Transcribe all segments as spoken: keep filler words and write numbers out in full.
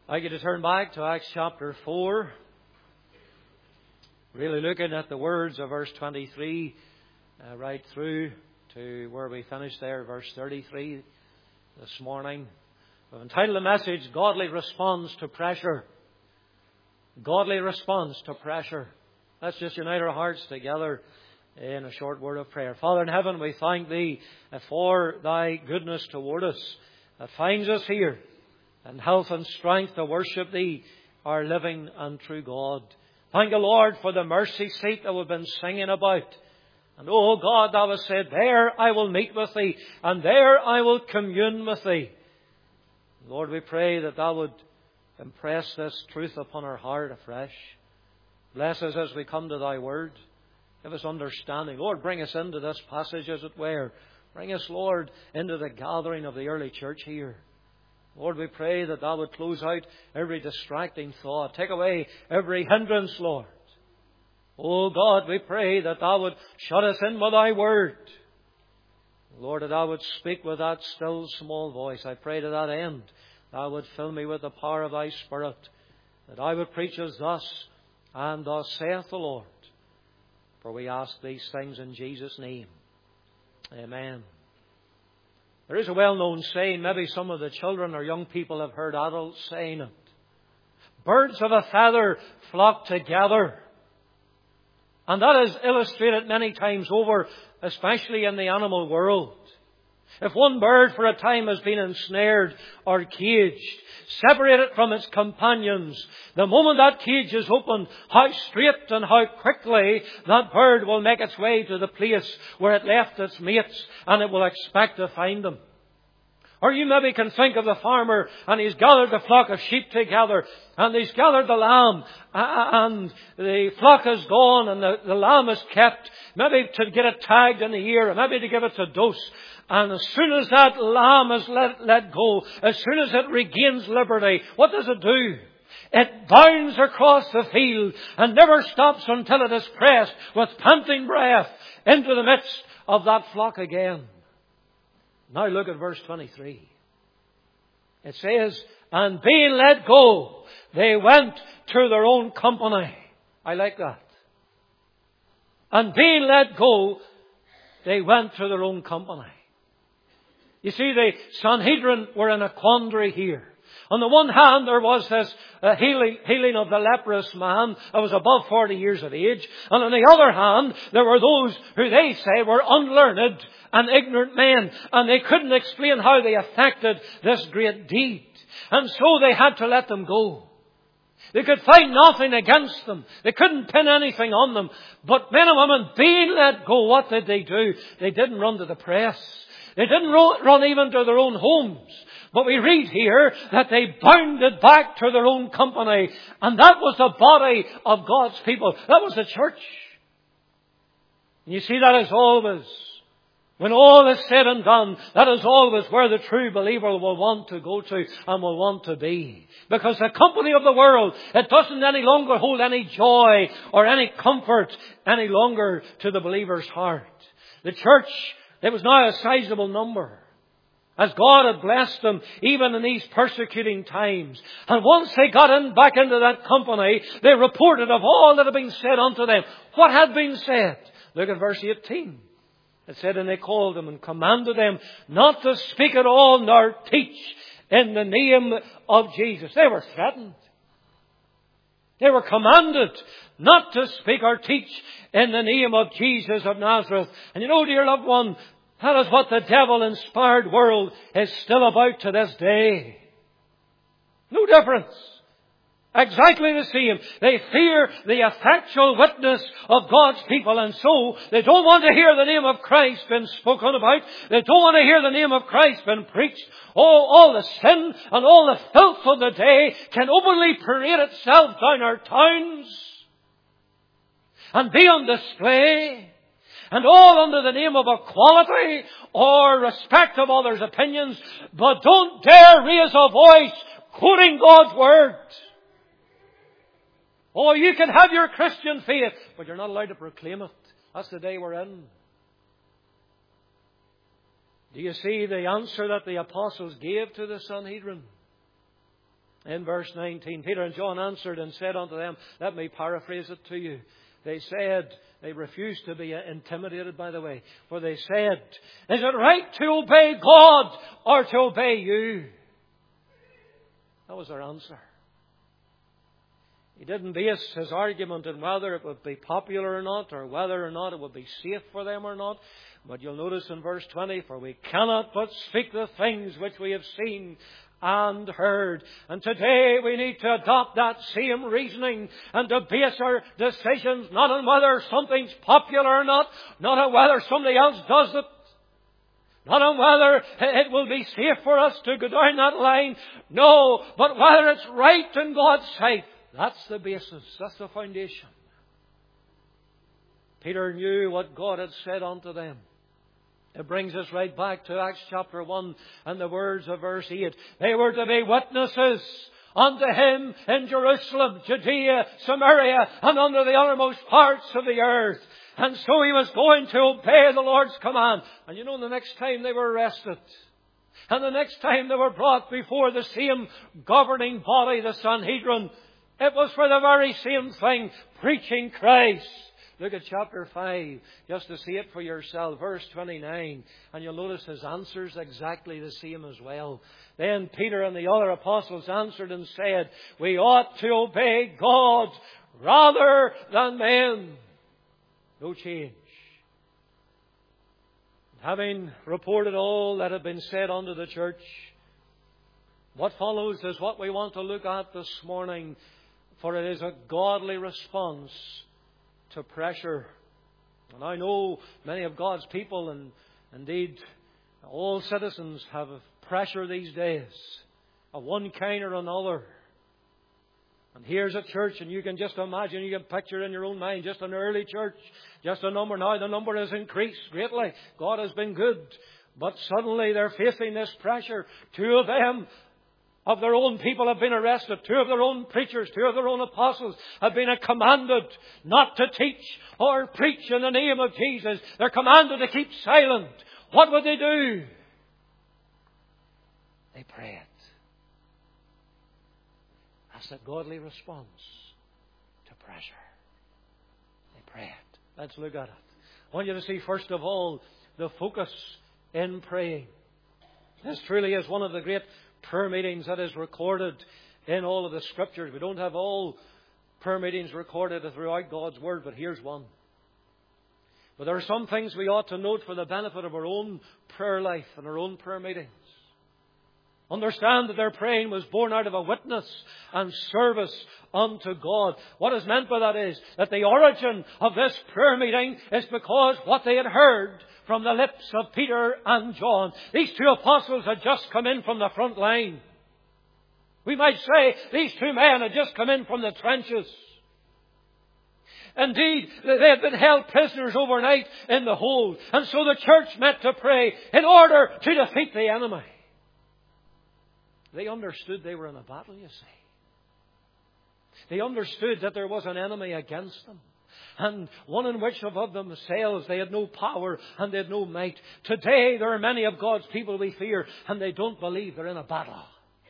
I'd like you to turn back to Acts chapter four. Really looking at the words of verse twenty-three uh, right through to where we finished there, verse thirty-three this morning. We've entitled the message, Godly Response to Pressure. Godly Response to Pressure. Let's just unite our hearts together in a short word of prayer. Father in heaven, we thank Thee for Thy goodness toward us that finds us here in health and strength to worship Thee, our living and true God. Thank you, Lord, for the mercy seat that we've been singing about. And oh God, Thou hast said, there I will meet with Thee, and there I will commune with Thee. Lord, we pray that Thou would impress this truth upon our heart afresh. Bless us as we come to Thy Word. Give us understanding. Lord, bring us into this passage as it were. Bring us, Lord, into the gathering of the early church here. Lord, we pray that Thou would close out every distracting thought. Take away every hindrance, Lord. Oh God, we pray that Thou would shut us in with Thy Word. Lord, that Thou would speak with that still small voice. I pray to that end, Thou would fill me with the power of Thy Spirit, that I would preach as thus, and thus saith the Lord. For we ask these things in Jesus' name. Amen. There is a well-known saying, maybe some of the children or young people have heard adults saying it. Birds of a feather flock together. And that is illustrated many times over, especially in the animal world. If one bird for a time has been ensnared or caged, separated from its companions, the moment that cage is opened, how straight and how quickly that bird will make its way to the place where it left its mates, and it will expect to find them. Or you maybe can think of the farmer, and he's gathered the flock of sheep together, and he's gathered the lamb, and the flock is gone, and the, the lamb is kept, maybe to get it tagged in the ear, or maybe to give it a dose. And as soon as that lamb is let, let go, as soon as it regains liberty, what does it do? It bounds across the field and never stops until it is pressed with panting breath into the midst of that flock again. Now look at verse twenty-three. It says, and being let go, they went to their own company. I like that. And being let go, they went to their own company. You see, the Sanhedrin were in a quandary here. On the one hand, there was this uh, healing, healing of the leprous man that was above forty years of age. And on the other hand, there were those who they say were unlearned and ignorant men. And they couldn't explain how they effected this great deed. And so they had to let them go. They could find nothing against them. They couldn't pin anything on them. But men and women, being let go, what did they do? They didn't run to the press. They didn't run even to their own homes. But we read here that they bounded back to their own company. And that was the body of God's people. That was the church. And you see, that is always, when all is said and done, that is always where the true believer will want to go to and will want to be. Because the company of the world, it doesn't any longer hold any joy or any comfort any longer to the believer's heart. The church, there was now a sizable number, as God had blessed them even in these persecuting times. And once they got in back into that company, they reported of all that had been said unto them. What had been said? Look at verse eighteen. It said, and they called them and commanded them not to speak at all nor teach in the name of Jesus. They were threatened. They were commanded not to speak or teach in the name of Jesus of Nazareth. And you know, dear loved one, that is what the devil-inspired world is still about to this day. No difference. Exactly the same. They fear the effectual witness of God's people, and so they don't want to hear the name of Christ being spoken about. They don't want to hear the name of Christ being preached. Oh, all the sin and all the filth of the day can openly parade itself down our towns and be on display, and all under the name of equality or respect of others' opinions. But don't dare raise a voice quoting God's Word. Oh, you can have your Christian faith, but you're not allowed to proclaim it. That's the day we're in. Do you see the answer that the apostles gave to the Sanhedrin? In verse nineteen, Peter and John answered and said unto them, let me paraphrase it to you. They said, they refused to be intimidated, by the way, for they said, is it right to obey God or to obey you? That was their answer. He didn't base his argument on whether it would be popular or not, or whether or not it would be safe for them or not. But you'll notice in verse twenty, for we cannot but speak the things which we have seen and heard. And today we need to adopt that same reasoning and to base our decisions not on whether something's popular or not, not on whether somebody else does it, not on whether it will be safe for us to go down that line. No, but whether it's right in God's sight. That's the basis. That's the foundation. Peter knew what God had said unto them. It brings us right back to Acts chapter one and the words of verse eight. They were to be witnesses unto Him in Jerusalem, Judea, Samaria, and unto the uttermost parts of the earth. And so He was going to obey the Lord's command. And you know, the next time they were arrested, and the next time they were brought before the same governing body, the Sanhedrin, it was for the very same thing, preaching Christ. Look at chapter five, just to see it for yourself, verse twenty-nine. And you'll notice his answer's exactly the same as well. Then Peter and the other apostles answered and said, we ought to obey God rather than men. No change. Having reported all that had been said unto the church, what follows is what we want to look at this morning, for it is a godly response to pressure. And I know many of God's people, and indeed all citizens, have pressure these days of one kind or another. And here's a church, and you can just imagine, you can picture in your own mind just an early church, just a number. Now the number has increased greatly. God has been good. But suddenly they're facing this pressure. Two of them of their own people have been arrested. Two of their own preachers, two of their own apostles have been commanded not to teach or preach in the name of Jesus. They're commanded to keep silent. What would they do? They prayed. That's a godly response to pressure. They prayed. Let's look at it. I want you to see, first of all, the focus in praying. This truly is one of the great prayer meetings that is recorded in all of the Scriptures. We don't have all prayer meetings recorded throughout God's Word, but here's one. But there are some things we ought to note for the benefit of our own prayer life and our own prayer meetings. Understand that their praying was born out of a witness and service unto God. What is meant by that is that the origin of this prayer meeting is because what they had heard from the lips of Peter and John. These two apostles had just come in from the front line. We might say these two men had just come in from the trenches. Indeed, they had been held prisoners overnight in the hold. And so the church met to pray in order to defeat the enemy. They understood they were in a battle, you see. They understood that there was an enemy against them. And one in which of themselves they had no power and they had no might. Today there are many of God's people we fear, and they don't believe they're in a battle.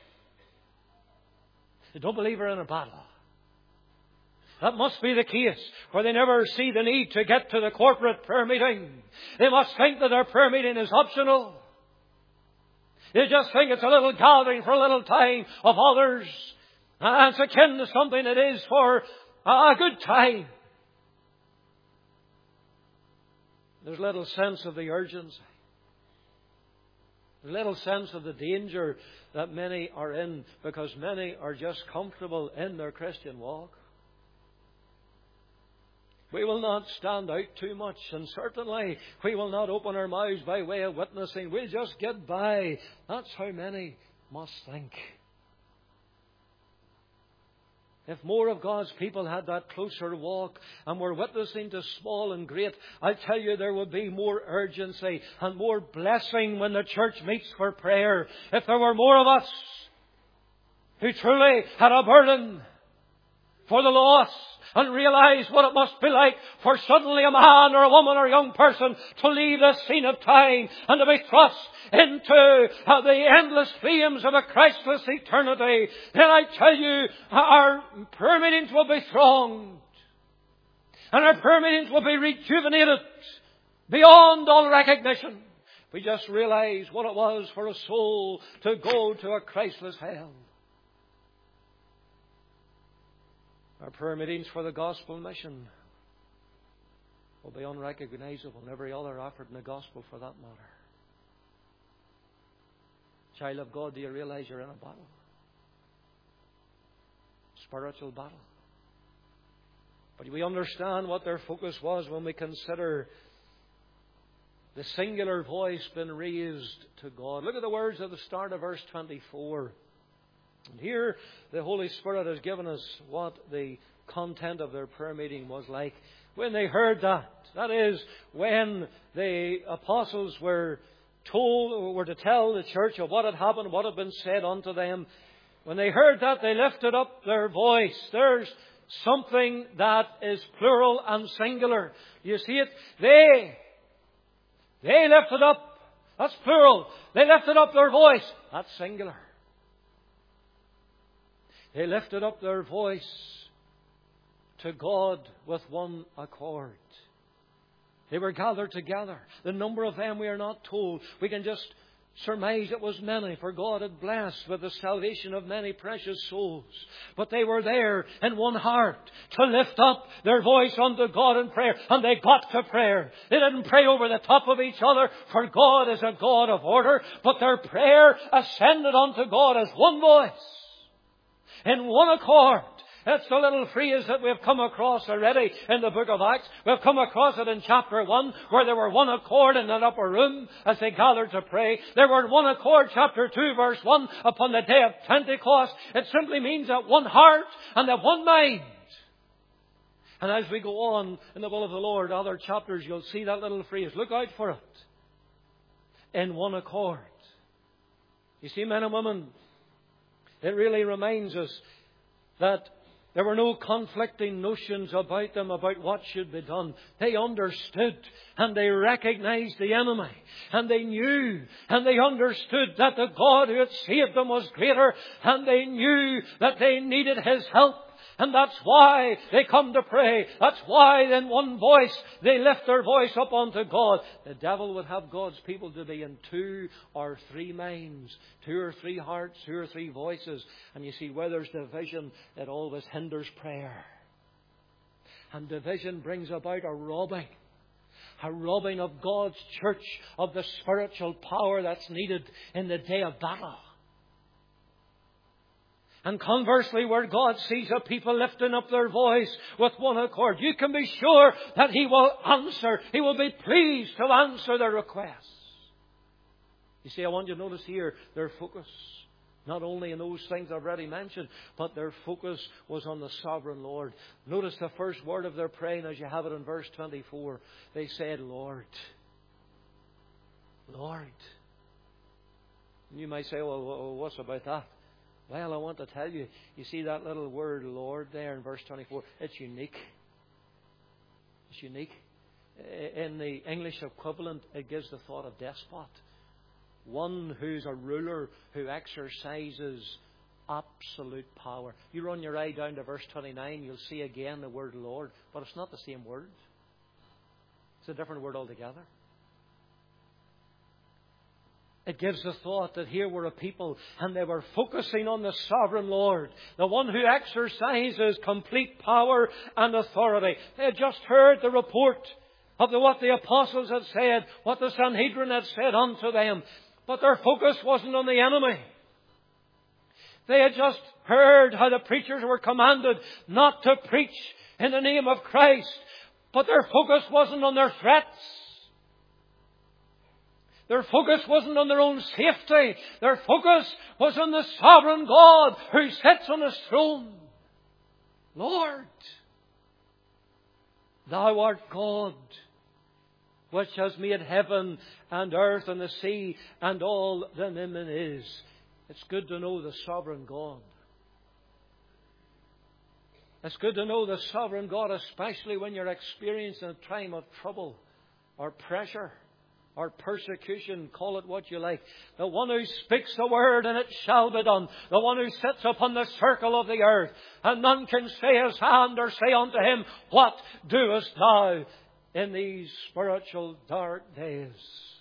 They don't believe they're in a battle. That must be the case, for they never see the need to get to the corporate prayer meeting. They must think that their prayer meeting is optional. They just think it's a little gathering for a little time of others. And it's akin to something that is for a good time. There's little sense of the urgency. There's little sense of the danger that many are in, because many are just comfortable in their Christian walk. We will not stand out too much, and certainly we will not open our mouths by way of witnessing. We'll just get by. That's how many must think. If more of God's people had that closer walk and were witnessing to small and great, I tell you there would be more urgency and more blessing when the church meets for prayer. If there were more of us who truly had a burden for the lost and realize what it must be like for suddenly a man or a woman or a young person to leave the scene of time and to be thrust into uh, the endless flames of a Christless eternity, then I tell you, our prayer meetings will be thronged. And our prayer meetings will be rejuvenated beyond all recognition. We just realize what it was for a soul to go to a Christless hell. Our prayer meetings for the gospel mission will be unrecognizable in every other effort in the gospel for that matter. Child of God, do you realize you're in a battle? Spiritual battle. But we understand what their focus was when we consider the singular voice being raised to God. Look at the words at the start of verse twenty-four. And here the Holy Spirit has given us what the content of their prayer meeting was like. When they heard that, that is, when the apostles were told, were to tell the church of what had happened, what had been said unto them, when they heard that, they lifted up their voice. There's something that is plural and singular. You see it? They, they lifted up, that's plural. They lifted up their voice. That's singular. They lifted up their voice to God with one accord. They were gathered together. The number of them we are not told. We can just surmise it was many, for God had blessed with the salvation of many precious souls. But they were there in one heart to lift up their voice unto God in prayer. And they got to prayer. They didn't pray over the top of each other, for God is a God of order. But their prayer ascended unto God as one voice, in one accord. That's the little phrase that we've come across already in the book of Acts. We've come across it in chapter one, where they were one accord in that upper room as they gathered to pray. They were in one accord, chapter two, verse one, upon the day of Pentecost. It simply means that one heart and that one mind. And as we go on in the will of the Lord, other chapters, you'll see that little phrase. Look out for it. In one accord. You see, men and women, it really reminds us that there were no conflicting notions about them about what should be done. They understood and they recognized the enemy. And they knew and they understood that the God who had saved them was greater. And they knew that they needed His help. And that's why they come to pray. That's why in one voice they lift their voice up unto God. The devil would have God's people to be in two or three minds, two or three hearts, two or three voices. And you see, where there's division, it always hinders prayer. And division brings about a robbing. A robbing of God's church of the spiritual power that's needed in the day of battle. And conversely, where God sees a people lifting up their voice with one accord, you can be sure that He will answer. He will be pleased to answer their requests. You see, I want you to notice here their focus. Not only in those things I've already mentioned, but their focus was on the sovereign Lord. Notice the first word of their praying as you have it in verse twenty-four. They said, Lord. Lord. And you might say, well, what's about that? Well, I want to tell you, you see that little word Lord there in verse twenty-four? It's unique. It's unique. In the English equivalent, it gives the thought of despot. One who's a ruler who exercises absolute power. You run your eye down to verse twenty-nine, you'll see again the word Lord, but it's not the same word. It's a different word altogether. It gives the thought that here were a people and they were focusing on the sovereign Lord, the one who exercises complete power and authority. They had just heard the report of the, what the apostles had said, what the Sanhedrin had said unto them. But their focus wasn't on the enemy. They had just heard how the preachers were commanded not to preach in the name of Christ. But their focus wasn't on their threats. Their focus wasn't on their own safety. Their focus was on the sovereign God who sits on His throne. Lord, Thou art God, which has made heaven and earth and the sea and all that in them is. It's good to know the sovereign God. It's good to know the sovereign God, especially when you're experiencing a time of trouble or pressure or persecution, call it what you like. The one who speaks the word and it shall be done. The one who sits upon the circle of the earth, and none can stay his hand or say unto him, what doest thou in these spiritual dark days?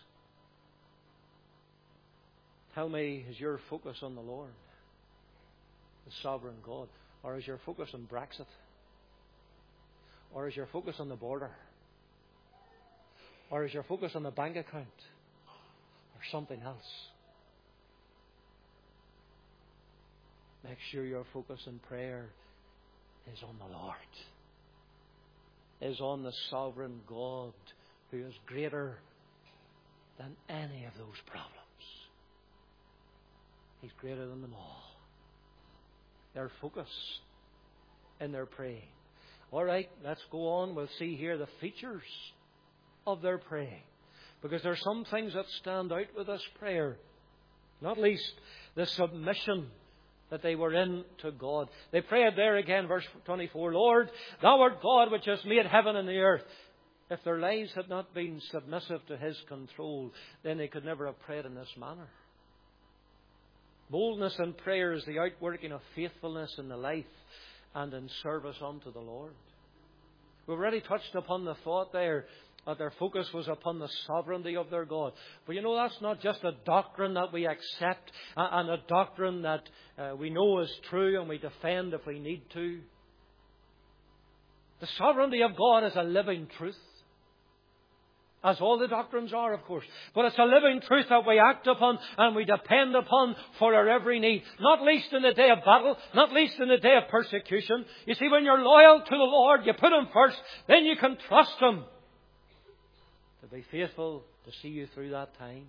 Tell me, is your focus on the Lord, the sovereign God? Or is your focus on Brexit? Or is your focus on the border? Or is your focus on the bank account? Or something else? Make sure your focus in prayer is on the Lord. Is on the sovereign God who is greater than any of those problems. He's greater than them all. Their focus in their praying. All right, let's go on. We'll see here the features of their praying. Because there are some things that stand out with this prayer. Not least the submission that they were in to God. They prayed there again, verse twenty-four, Lord, thou art God which hast made heaven and the earth. If their lives had not been submissive to His control, then they could never have prayed in this manner. Boldness in prayer is the outworking of faithfulness in the life and in service unto the Lord. We've already touched upon the thought there that their focus was upon the sovereignty of their God. But you know, that's not just a doctrine that we accept and a doctrine that uh, we know is true and we defend if we need to. The sovereignty of God is a living truth. As all the doctrines are, of course. But it's a living truth that we act upon and we depend upon for our every need. Not least in the day of battle. Not least in the day of persecution. You see, when you're loyal to the Lord, you put Him first. Then you can trust Him to be faithful to see you through that time.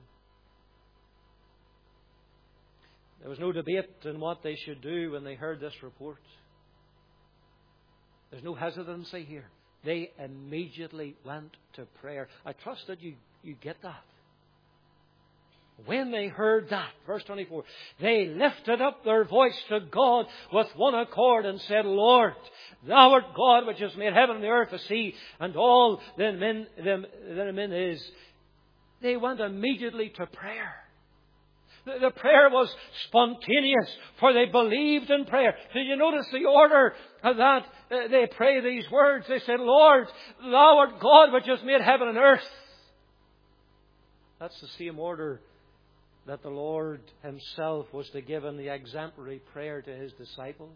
There was no debate in what they should do when they heard this report. There's no hesitancy here. They immediately went to prayer. I trust that you, you get that. When they heard that, verse twenty-four, they lifted up their voice to God with one accord and said, Lord, thou art God which has made heaven and the earth, the sea, and all that therein is. They went immediately to prayer. The prayer was spontaneous, for they believed in prayer. Did you notice the order of that? They pray these words. They said, Lord, thou art God which has made heaven and earth. That's the same order that the Lord Himself was to give in the exemplary prayer to His disciples.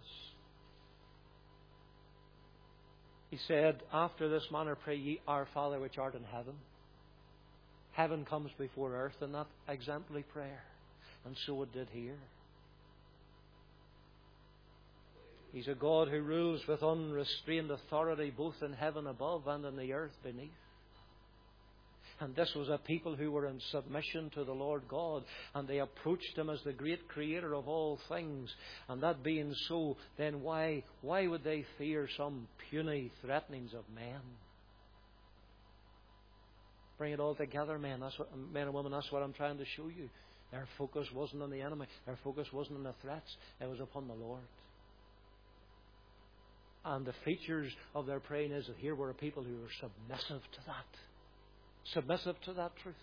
He said, after this manner pray ye, Our Father which art in heaven. Heaven comes before earth in that exemplary prayer. And so it did here. He's a God who rules with unrestrained authority both in heaven above and in the earth beneath. And this was a people who were in submission to the Lord God, and they approached Him as the great Creator of all things. And that being so, then why, why would they fear some puny threatenings of men? Bring it all together, men. That's what, men and women, that's what I'm trying to show you. Their focus wasn't on the enemy. Their focus wasn't on the threats. It was upon the Lord. And the features of their praying is that here were a people who were submissive to that. Submissive to that truth.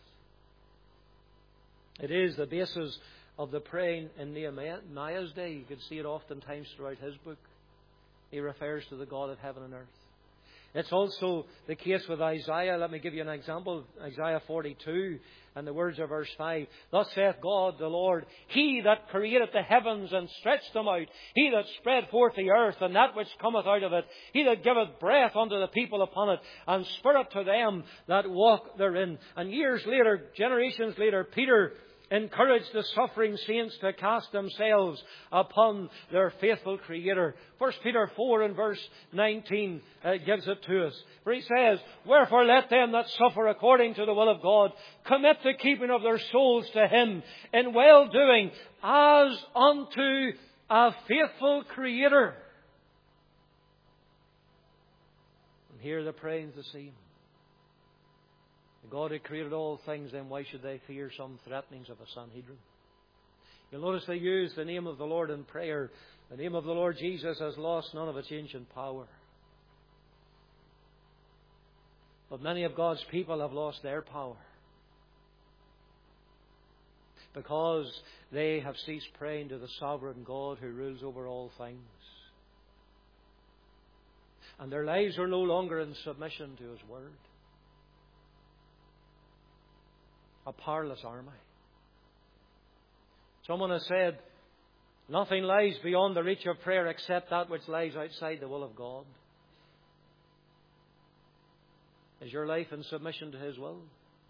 It is the basis of the praying in Nehemiah's day. You can see it oftentimes throughout his book. He refers to the God of heaven and earth. It's also the case with Isaiah. Let me give you an example. Isaiah forty-two and the words of verse five. Thus saith God the Lord, He that created the heavens and stretched them out, He that spread forth the earth and that which cometh out of it, He that giveth breath unto the people upon it, and spirit to them that walk therein. And years later, generations later, Peter encouraged the suffering saints to cast themselves upon their faithful Creator. First Peter four and verse nineteen uh, gives it to us. For he says, Wherefore let them that suffer according to the will of God commit the keeping of their souls to Him in well-doing as unto a faithful Creator. And here the praying's the same. God who created all things, then why should they fear some threatenings of a Sanhedrin? You'll notice they use the name of the Lord in prayer The name of the Lord Jesus has lost none of its ancient power. But many of God's people have lost their power because they have ceased praying to the sovereign God who rules over all things. And their lives are no longer in submission to His Word. A powerless army. Someone has said, nothing lies beyond the reach of prayer except that which lies outside the will of God. Is your life in submission to His will?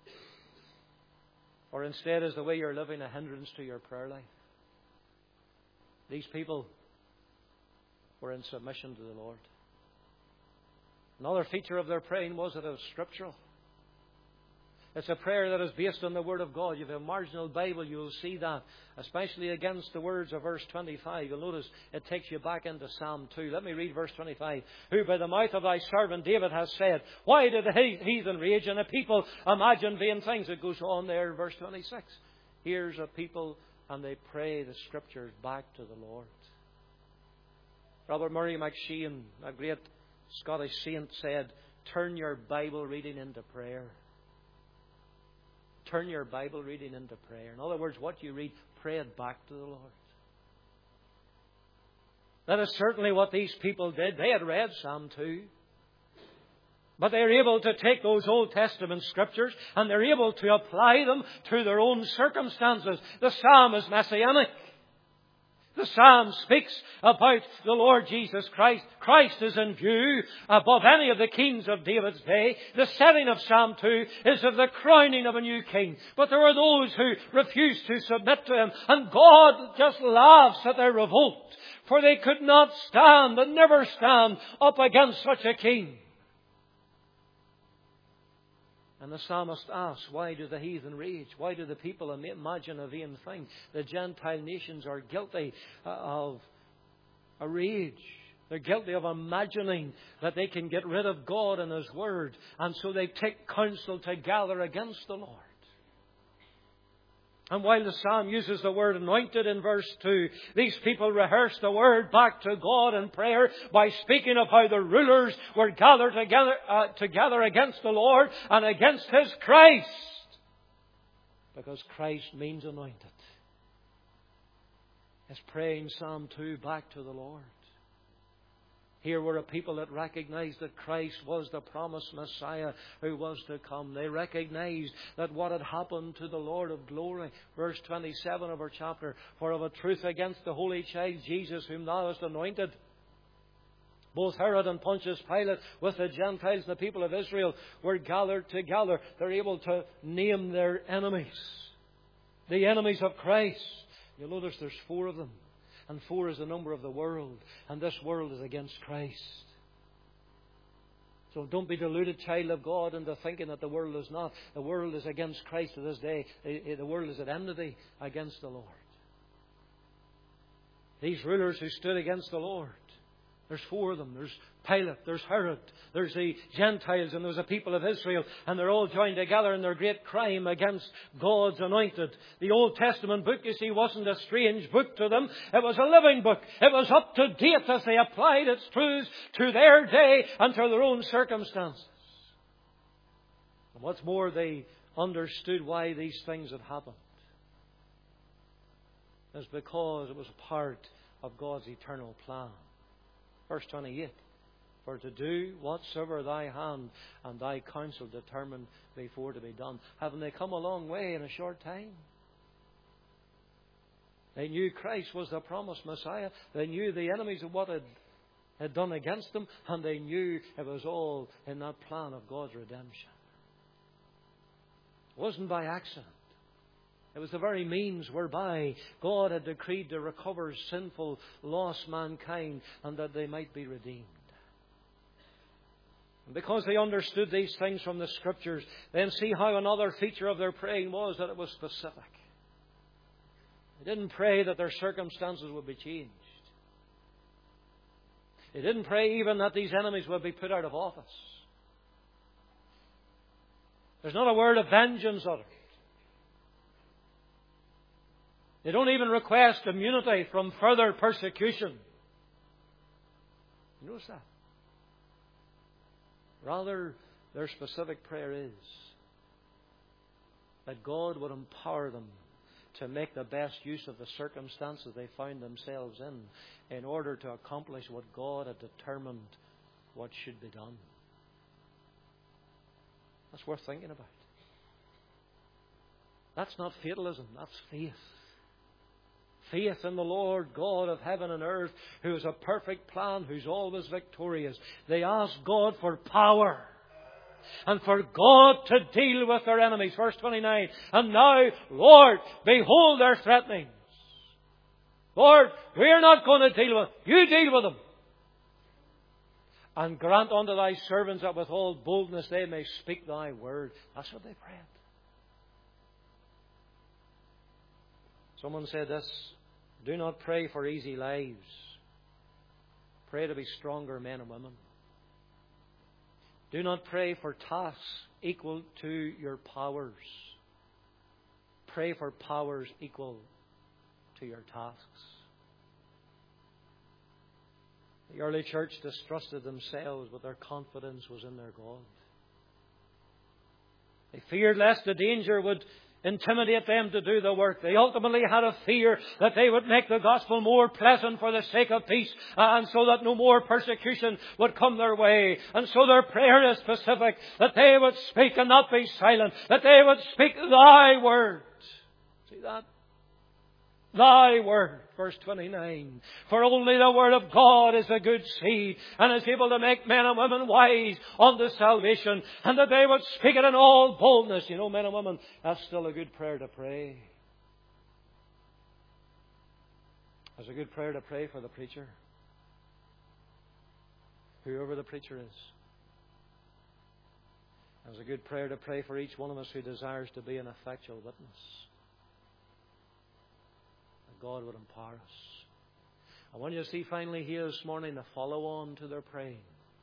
Or instead is the way you're living a hindrance to your prayer life? These people were in submission to the Lord. Another feature of their praying was that it was scriptural. It's a prayer that is based on the Word of God. You have a marginal Bible, you will see that, especially against the words of verse twenty-five. You'll notice it takes you back into Psalm two. Let me read verse twenty-five. Who by the mouth of thy servant David has said, why did the heathen rage and the people imagine vain things? It goes on there in verse twenty-six. Here's a people and they pray the Scriptures back to the Lord. Robert Murray McShane, a great Scottish saint, said, turn your Bible reading into prayer. Turn your Bible reading into prayer. In other words, what you read, pray it back to the Lord. That is certainly what these people did. They had read Psalm two. But they're able to take those Old Testament Scriptures and they're able to apply them to their own circumstances. The Psalm is messianic. The Psalm speaks about the Lord Jesus Christ. Christ is in view above any of the kings of David's day. The setting of Psalm two is of the crowning of a new king. But there are those who refuse to submit to Him. And God just laughs at their revolt. For they could not stand and never stand up against such a king. And the psalmist asks, why do the heathen rage? Why do the people imagine a vain thing? The Gentile nations are guilty of a rage. They're guilty of imagining that they can get rid of God and His Word. And so they take counsel to gather against the Lord. And while the psalm uses the word anointed in verse two, these people rehearse the word back to God in prayer by speaking of how the rulers were gathered together, uh, together against the Lord and against His Christ. Because Christ means anointed. It's praying Psalm two back to the Lord. Here were a people that recognized that Christ was the promised Messiah who was to come. They recognized that what had happened to the Lord of glory, verse twenty-seven of our chapter, for of a truth against the holy child Jesus whom thou hast anointed. Both Herod and Pontius Pilate with the Gentiles and the people of Israel were gathered together. They're able to name their enemies. The enemies of Christ. You'll notice there's four of them. And four is the number of the world. And this world is against Christ. So don't be deluded, child of God, into thinking that the world is not. The world is against Christ to this day. The world is at enmity against the Lord. These rulers who stood against the Lord. There's four of them. There's Pilate, there's Herod, there's the Gentiles, and there's the people of Israel. And they're all joined together in their great crime against God's anointed. The Old Testament book, you see, wasn't a strange book to them. It was a living book. It was up to date as they applied its truths to their day and to their own circumstances. And what's more, they understood why these things had happened. It's because it was a part of God's eternal plan. Verse twenty-eight, for to do whatsoever thy hand and thy counsel determined before to be done. Haven't they come a long way in a short time? They knew Christ was the promised Messiah. They knew the enemies of what had, had done against them. And they knew it was all in that plan of God's redemption. It wasn't by accident. It was the very means whereby God had decreed to recover sinful, lost mankind and that they might be redeemed. And because they understood these things from the Scriptures, then see how another feature of their praying was that it was specific. They didn't pray that their circumstances would be changed. They didn't pray even that these enemies would be put out of office. There's not a word of vengeance uttered. They don't even request immunity from further persecution. You notice that? Rather, their specific prayer is that God would empower them to make the best use of the circumstances they found themselves in, in order to accomplish what God had determined what should be done. That's worth thinking about. That's not fatalism, that's faith. Faith in the Lord God of heaven and earth, who is a perfect plan, who's always victorious. They ask God for power and for God to deal with their enemies. Verse twenty-nine. And now, Lord, behold their threatenings. Lord, we're not going to deal with them. You deal with them. And grant unto thy servants that with all boldness they may speak thy word. That's what they prayed. Someone said this: do not pray for easy lives. Pray to be stronger men and women. Do not pray for tasks equal to your powers. Pray for powers equal to your tasks. The early church distrusted themselves, but their confidence was in their God. They feared lest the danger would intimidate them to do the work. They ultimately had a fear that they would make the gospel more pleasant for the sake of peace, and so that no more persecution would come their way. And so their prayer is specific, that they would speak and not be silent, that they would speak thy word. See that? Thy word, verse twenty-nine. For only the word of God is a good seed, and is able to make men and women wise unto salvation, and that they would speak it in all boldness. You know, men and women, that's still a good prayer to pray. It's a good prayer to pray for the preacher, whoever the preacher is. It's a good prayer to pray for each one of us who desires to be an effectual witness. God would empower us. I want you to see finally here this morning the follow on to their praying.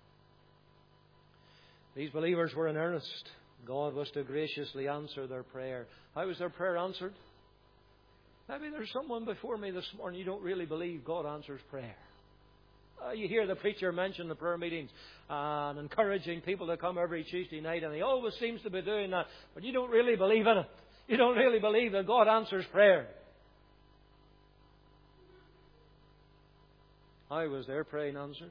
These believers were in earnest. God was to graciously answer their prayer. How was their prayer answered? Maybe there's someone before me this morning, you don't really believe God answers prayer. Uh, you hear the preacher mention the prayer meetings and encouraging people to come every Tuesday night, and he always seems to be doing that, but you don't really believe in it. You don't really believe that God answers prayer. How was their praying answered?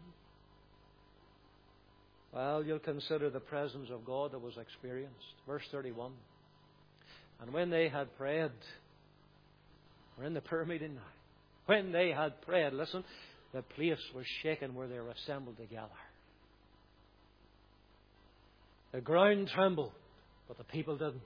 Well, you'll consider the presence of God that was experienced. Verse thirty-one. And when they had prayed, we're in the prayer meeting now. When they had prayed, listen, the place was shaken where they were assembled together. The ground trembled, but the people didn't.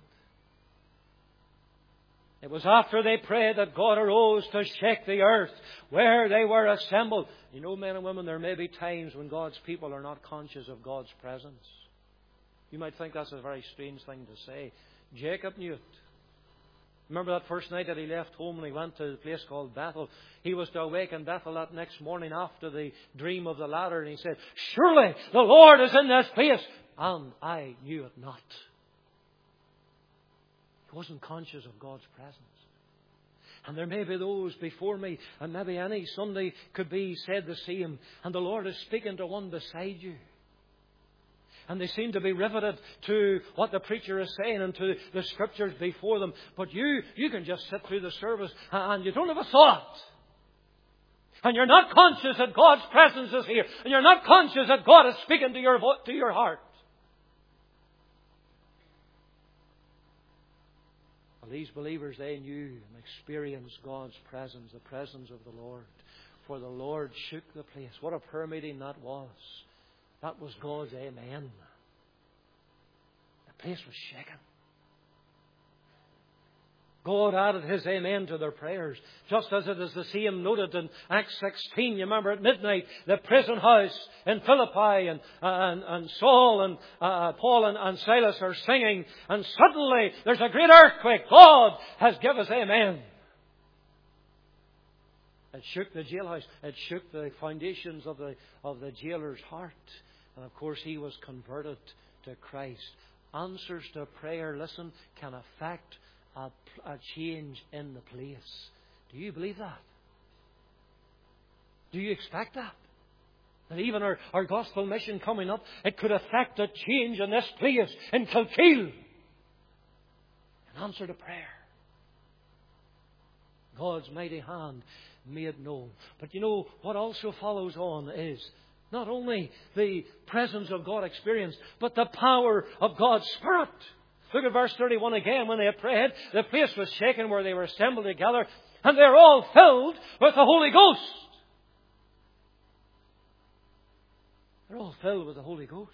It was after they prayed that God arose to shake the earth where they were assembled. You know, men and women, there may be times when God's people are not conscious of God's presence. You might think that's a very strange thing to say. Jacob knew it. Remember that first night that he left home and he went to the place called Bethel. He was to awaken Bethel that next morning after the dream of the ladder, and he said, surely the Lord is in this place. And I knew it not. He wasn't conscious of God's presence. And there may be those before me, and maybe any Sunday could be said the same, and the Lord is speaking to one beside you. And they seem to be riveted to what the preacher is saying and to the scriptures before them. But you, you can just sit through the service and you don't have a thought. And you're not conscious that God's presence is here. And you're not conscious that God is speaking to your, to your heart. These believers, they knew and experienced God's presence, the presence of the Lord. For the Lord shook the place. What a prayer meeting that was. That was God's amen. The place was shaken. God added His amen to their prayers. Just as it is the same noted in Acts sixteen. You remember at midnight, the prison house in Philippi, and, and, and Saul and uh, Paul and, and Silas are singing. And suddenly there's a great earthquake. God has given us amen. It shook the jailhouse. It shook the foundations of the, of the jailer's heart. And of course he was converted to Christ. Answers to prayer, listen, can affect A, a change in the place. Do you believe that? Do you expect that? That even our, our gospel mission coming up, it could affect a change in this place, in Kilkeel. An answer to prayer. God's mighty hand made known. But you know, what also follows on is not only the presence of God experienced, but the power of God's Spirit. Look at verse thirty-one again. When they had prayed, the place was shaken where they were assembled together, and they were all filled with the Holy Ghost. They're all filled with the Holy Ghost.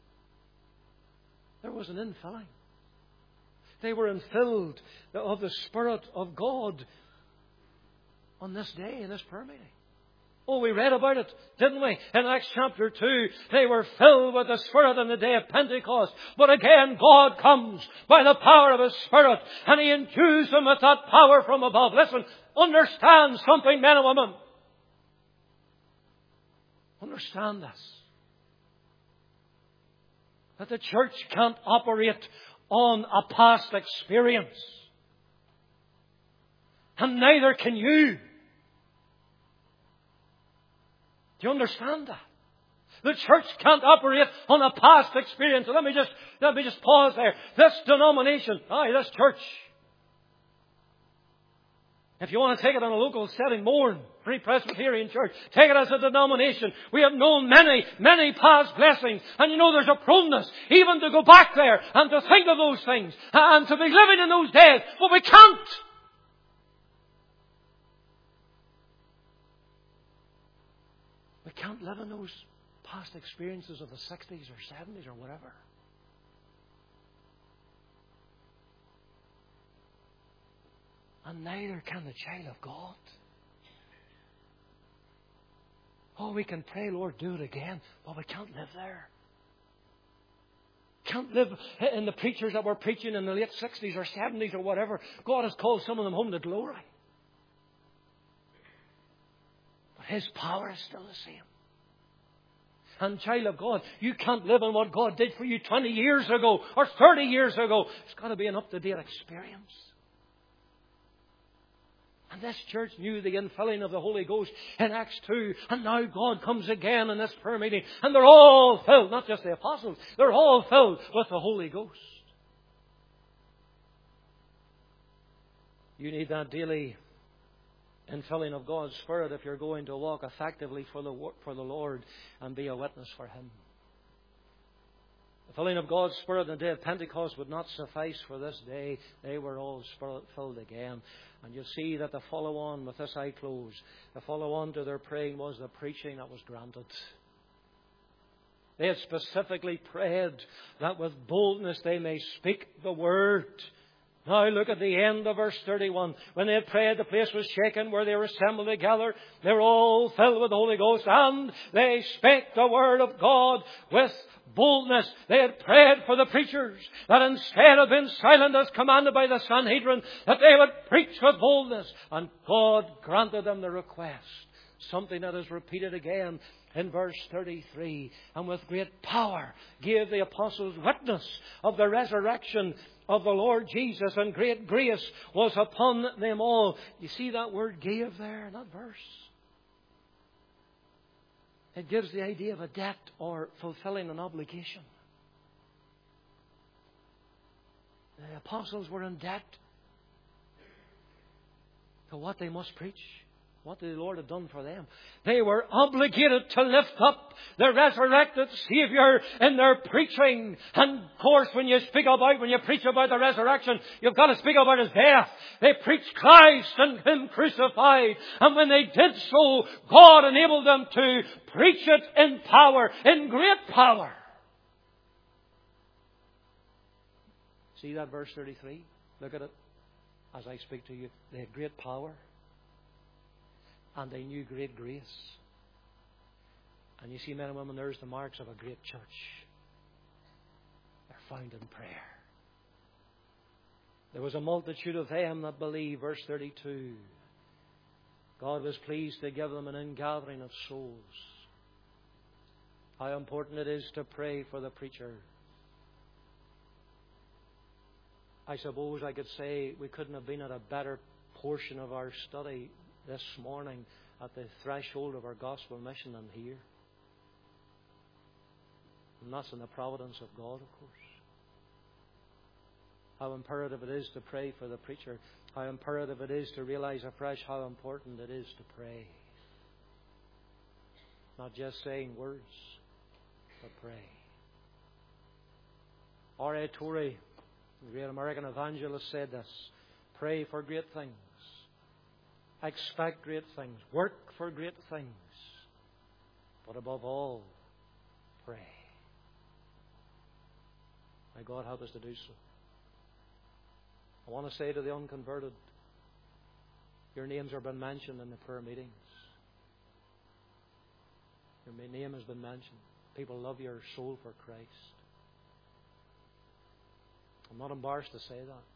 There was an infilling. They were infilled of the Spirit of God on this day, in this prayer meeting. Oh, we read about it, didn't we? In Acts chapter two, they were filled with the Spirit on the day of Pentecost. But again, God comes by the power of His Spirit, and He endues them with that power from above. Listen, understand something, men and women. Understand this. That the church can't operate on a past experience. And neither can you. Do you understand that? The church can't operate on a past experience. So let me just, let me just pause there. This denomination, aye, this church. If you want to take it on a local setting, Mourne, Free Presbyterian Church, take it as a denomination. We have known many, many past blessings. And you know there's a proneness even to go back there and to think of those things and to be living in those days. But we can't. We can't live in those past experiences of the sixties or seventies or whatever. And neither can the child of God. Oh, we can pray, Lord, do it again, but we can't live there. Can't live in the preachers that were preaching in the late sixties or seventies or whatever. God has called some of them home to glory. But His power is still the same. And child of God, you can't live on what God did for you twenty years ago or thirty years ago. It's got to be an up-to-date experience. And this church knew the infilling of the Holy Ghost in Acts two. And now God comes again in this prayer meeting. And they're all filled, not just the apostles, they're all filled with the Holy Ghost. You need that daily infilling of God's Spirit if you're going to walk effectively for the, for the Lord and be a witness for Him. The filling of God's Spirit on the day of Pentecost would not suffice for this day. They were all Spirit-filled again. And you'll see that the follow-on, with this I close, the follow-on to their praying was the preaching that was granted. They had specifically prayed that with boldness they may speak the Word. Now look at the end of verse thirty-one. When they had prayed, the place was shaken where they were assembled together. They were all filled with the Holy Ghost, and they spake the Word of God with boldness. They had prayed for the preachers that instead of being silent as commanded by the Sanhedrin, that they would preach with boldness. And God granted them the request. Something that is repeated again in verse thirty-three. And with great power gave the apostles witness of the resurrection of the Lord Jesus, and great grace was upon them all. You see that word gave there in that verse? It gives the idea of a debt or fulfilling an obligation. The apostles were in debt to what they must preach, what the Lord had done for them. They were obligated to lift up the resurrected Savior in their preaching. And of course, when you speak about, when you preach about the resurrection, you've got to speak about His death. They preached Christ and Him crucified. And when they did so, God enabled them to preach it in power, in great power. See that verse thirty-three? Look at it as I speak to you. They had great power. And they knew great grace. And you see, men and women, there's the marks of a great church. They're found in prayer. There was a multitude of them that believed, verse thirty-two. God was pleased to give them an ingathering of souls. How important it is to pray for the preacher. I suppose I could say we couldn't have been at a better portion of our study this morning at the threshold of our gospel mission than here. And that's in the providence of God, of course. How imperative it is to pray for the preacher. How imperative it is to realize afresh how important it is to pray. Not just saying words, but pray. R A Torrey, the great American evangelist, said this: pray for great things. Expect great things. Work for great things. But above all, pray. May God help us to do so. I want to say to the unconverted, your names are being mentioned in the prayer meetings. Your name has been mentioned. People love your soul for Christ. I'm not embarrassed to say that.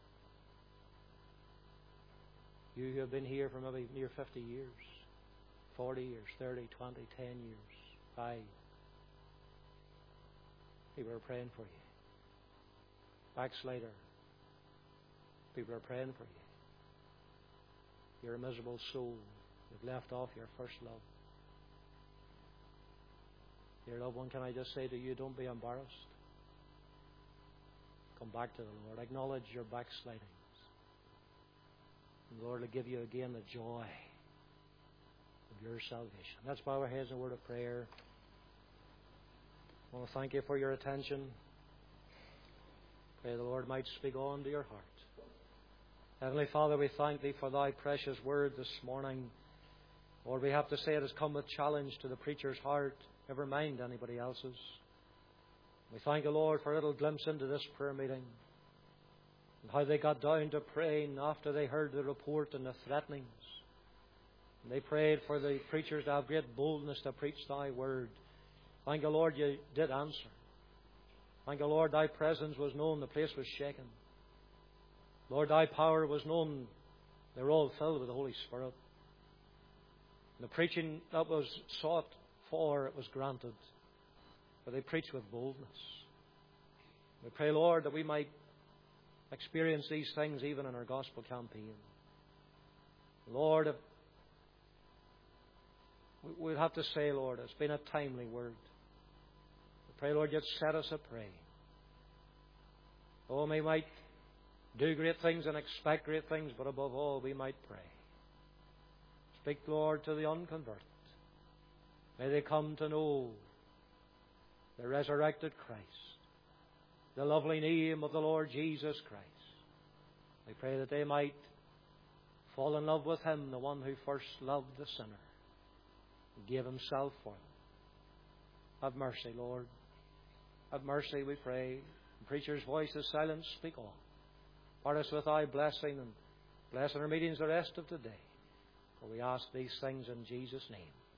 You who have been here for maybe near fifty years, forty years, thirty, twenty, ten years, five. People are praying for you. Backslider. People are praying for you. You're a miserable soul. You've left off your first love. Dear loved one, can I just say to you, don't be embarrassed. Come back to the Lord. Acknowledge your backslidings. And the Lord will give you again the joy of your salvation. Let's bow our heads in a word of prayer. I want to thank you for your attention. Pray the Lord might speak on to your heart. Heavenly Father, we thank Thee for Thy precious word this morning. Lord, we have to say it has come with challenge to the preacher's heart, never mind anybody else's. We thank you, Lord, for a little glimpse into this prayer meeting and how they got down to praying after they heard the report and the threatenings. And they prayed for the preachers to have great boldness to preach Thy word. Thank you, Lord, you did answer. Thank you, Lord, Thy presence was known, the place was shaken. Lord, Thy power was known. They were all filled with the Holy Spirit. And the preaching that was sought for, it was granted. For they preached with boldness. We pray, Lord, that we might experience these things even in our gospel campaign. Lord, if we'll have to say, Lord, it's been a timely word. We pray, Lord, you'd set us a pray. Oh, we might do great things and expect great things, but above all, we might pray. Speak, Lord, to the unconverted. May they come to know the resurrected Christ, the lovely name of the Lord Jesus Christ. We pray that they might fall in love with Him, the one who first loved the sinner and gave Himself for them. Have mercy, Lord. Have mercy, we pray. The preacher's voice is silent. Speak on. Part us with Thy blessing and bless our meetings the rest of today. For we ask these things in Jesus' name.